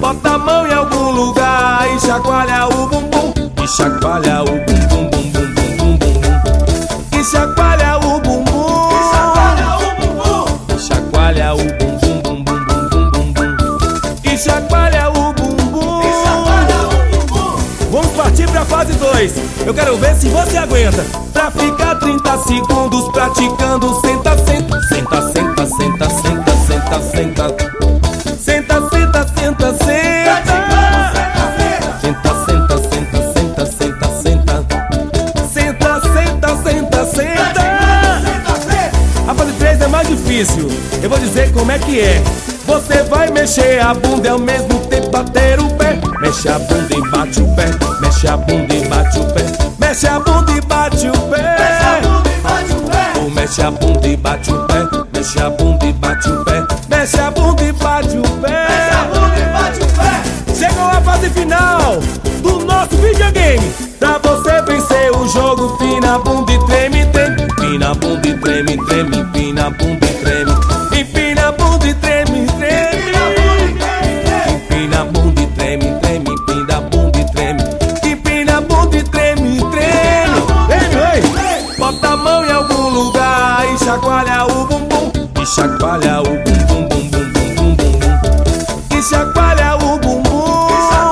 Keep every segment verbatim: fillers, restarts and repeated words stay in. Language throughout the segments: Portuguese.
Bota a mão em algum lugar e chacoalha o bumbum. E chacoalha o bumbum, bum, bum, bum, bum, bum. E chacoalha o bumbum. E chacoalha o bumbum. E chacoalha o bumbum, bum, bum, bum, bum, bum, bum. E chacoalha o bumbum. E chacoalha o bumbum. Vamos partir pra fase dois. Eu quero ver se você aguenta. Pra ficar trinta segundos praticando. Senta, senta, senta, senta, senta, senta, senta, senta. Senta, senta, senta, senta. Senta, senta, senta, senta, senta, senta. Senta, senta, senta, senta. A fase três é mais difícil. Eu vou dizer como é que é. Você vai mexer a bunda e ao mesmo tempo bater o pé. Mexe a bunda e bate o pé. Mexe a bunda e bate o pé. Mexe a bunda e bate o pé. Ou mexe a bunda e bate o pé. Mexe a bunda e bate o pé. Mexe a bunda e bate o pé. Chegou a fase final do nosso videogame. Pra você vencer o jogo, empina a bunda e treme, treme. Empina a bunda e treme, treme. Empina a bunda e treme. Empina a bunda e treme, treme. Empina a bunda e treme, treme. Empina a bunda e treme. Empina a bunda e treme, treme. Treme, bota a mão em algum lugar e chacoalha o bumbum. E chacoalha o bumbum, bum, bum, bum, bum, bum. E chacoalha o bumbum.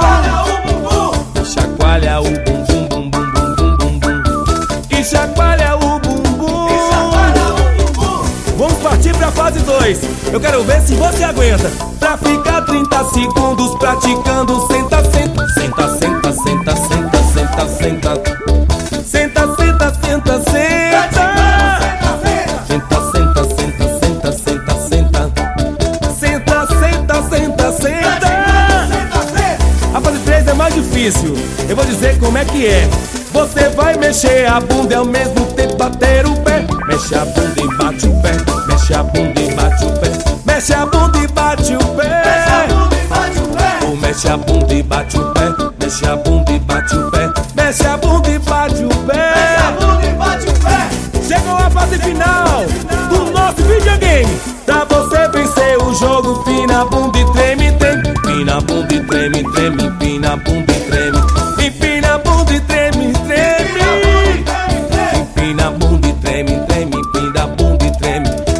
E chacoalha o bumbum, bum, bum, bum, bum, bum, bum. E chacoalha o bumbum. Vamos partir pra fase dois. Eu quero ver se você aguenta. Pra ficar trinta segundos praticando. Senta, senta, senta, senta, senta, senta, senta, senta. Senta, senta, senta, senta. Senta, senta, senta, senta, senta, senta. Senta, senta, senta, senta. A fase três é mais difícil. Eu vou dizer como é que é. Você vai mexer a bunda e ao mesmo tempo bater o pé. Mexe a bunda e bate o pé. Mexe a bunda e bate o pé. Mexe a bunda e bate o pé. Ou mexe a bunda e bate o pé. Mexe a bunda e bate o pé. Mexe a bunda e bate o pé. Chegou a fase final do nosso videogame. Pra você vencer o jogo, empina a bunda e treme, treme. Empina a bunda e treme, treme. Empina a bunda e treme. Empina a bunda e treme, treme. Empina a bunda e treme, treme. Empina a bunda e treme.